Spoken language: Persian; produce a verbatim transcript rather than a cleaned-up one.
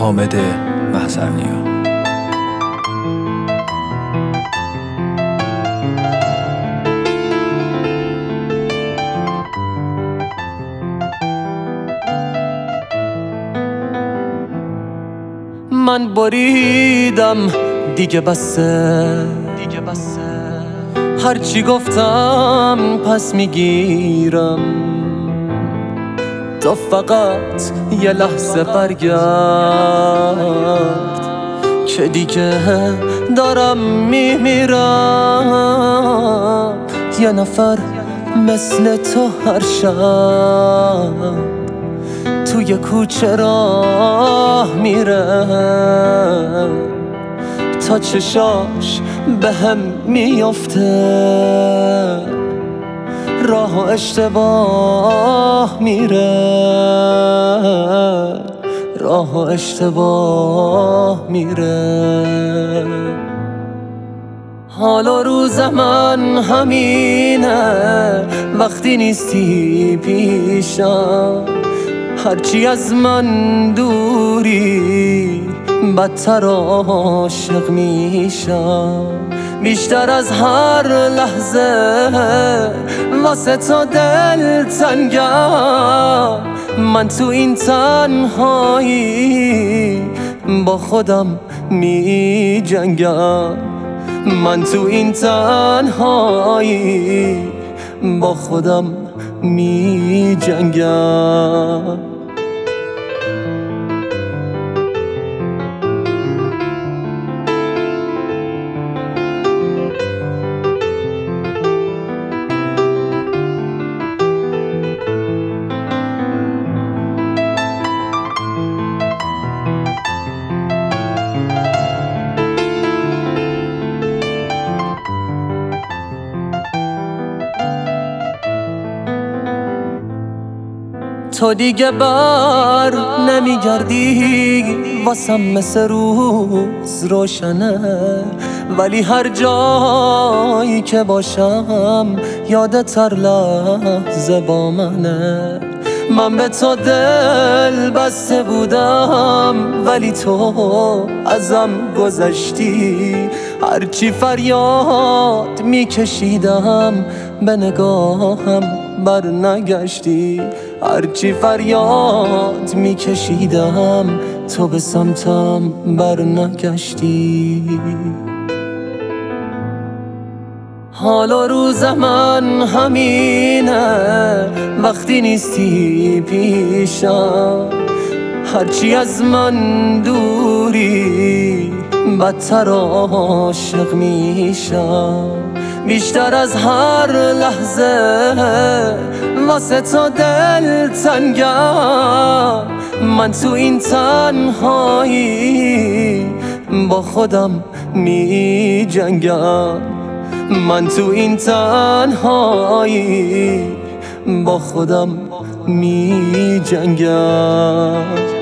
حامد محضرنیا. من بریدم دیگه بسه، دیگه بسه هرچی گفتم پس میگیرم، تا فقط یه لحظه برگرد که دیگه دارم میمیرم. یه نفر مثل تو هر شب توی کوچه راه میره، تا چشاش به هم میافته، راه و اشتباه میره، راه و اشتباه میره. حال و روز من همینه وقتی نیستی پیشم، هرچی از من دوری بدتر عاشق میشم. بیشتر از هر لحظه واسه تو دل تنگم، من تو این تنهایی با خودم می جنگم، من تو این تنهایی با خودم می جنگم. تو دیگه بر نمیگردی واسم مثل روز روشنه، ولی هر جایی که باشم یادت هر لحظه با منه. من به تو دل بسته بودم ولی تو ازم گذشتی، هرچی فریاد میکشیدم به نگاهم بر نگشتی، هرچی فریاد میکشیدم تو به سمتم بر نگشتی. حال و روز من همینه وقتی نیستی پیشم، هرچی از من دوری بدتر عاشق میشم. بیشتر از هر لحظه واسه تو دل تنگم، من تو این تنهایی با خودم می جنگم، من تو این تنهایی با خودم می جنگم.